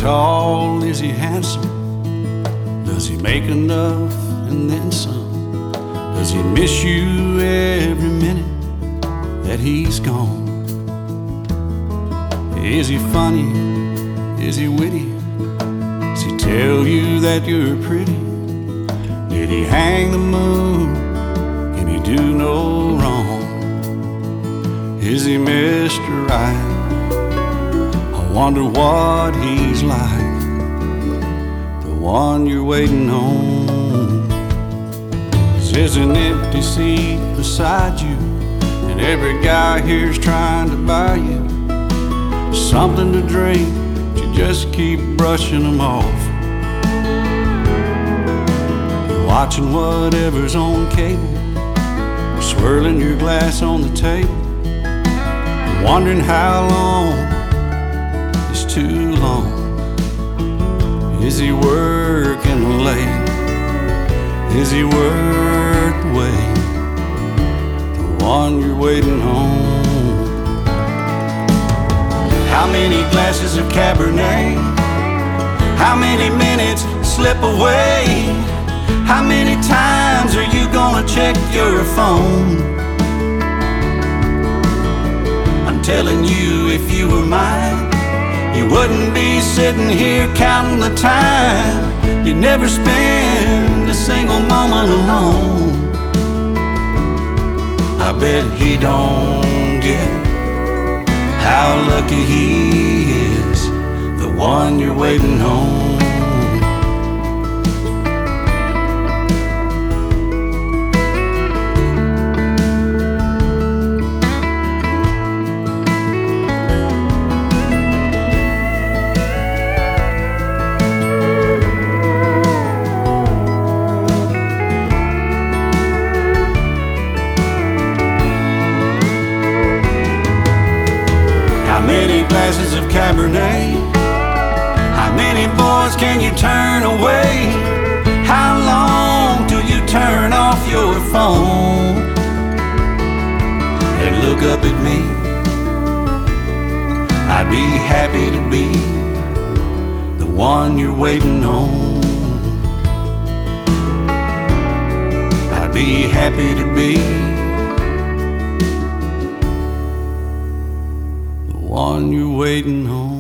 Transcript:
tall? Is he handsome? Does he make enough and then some? Does he miss you every minute that he's gone? Is he funny? Is he witty? Does he tell you that you're pretty? Did he hang the moon? Can he do no wrong? Is he Mr. Right? I wonder what he's like, the one you're waiting on. There's an empty seat beside you, and every guy here's trying to buy you something to drink, but you just keep brushing them off. You're watching whatever's on cable, swirling your glass on the table, wondering how long is too long. Is he working late? Is he worth the wait? The one you're waiting on. How many glasses of Cabernet? How many minutes slip away? How many times are you gonna check your phone? I'm telling you, if you were mine, you wouldn't be sitting here counting the time. You'd never spend a single moment alone. I bet he don't get how lucky he is, the one you're waiting on. How many glasses of Cabernet? How many boys can you turn away? How long till you turn off your phone and look up at me? I'd be happy to be the one you're waiting on. I'd be happy to be one you're waiting on.